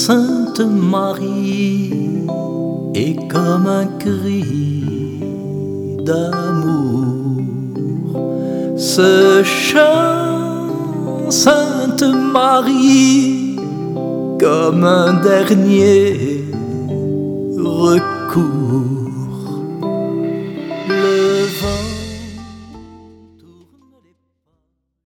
Sainte Marie est comme un cri d'amour. Ce chant, Sainte Marie, comme un dernier recours.